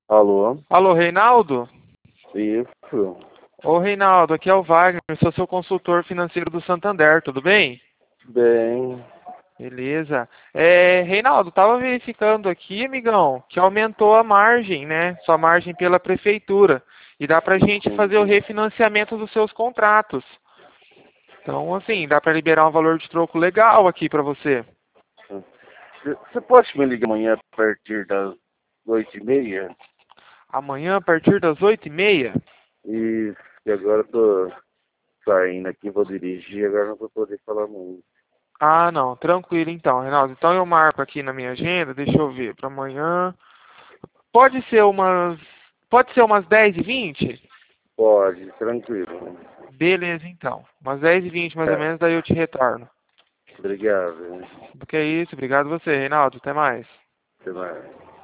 Alô? Alô, Reinaldo? Isso. Ô, Reinaldo, aqui é o Wagner, sou seu consultor financeiro do Santander, tudo bem? Bem. Beleza. Reinaldo, tava verificando aqui, amigão, que aumentou a margem, né? Sua margem pela prefeitura. E dá pra gente fazer o Entendi. refinanciamento dos seus contratos. Então, assim, dá pra liberar um valor de troco legal aqui pra você. Você pode me ligar amanhã a partir das 8h30? Amanhã, a partir das 8h30? Isso. E agora eu tô saindo aqui, vou dirigir, agora não vou poder falar muito. Ah, não, tranquilo então, Reinaldo. Então eu marco aqui na minha agenda, deixa eu ver, para amanhã. Pode ser umas. Pode ser umas 10h20? Pode, tranquilo. Beleza, então. Umas 10h20 mais ou É, menos, daí eu te retorno. obrigado. Do que é isso, obrigado você, Reinaldo. Até mais. Até mais.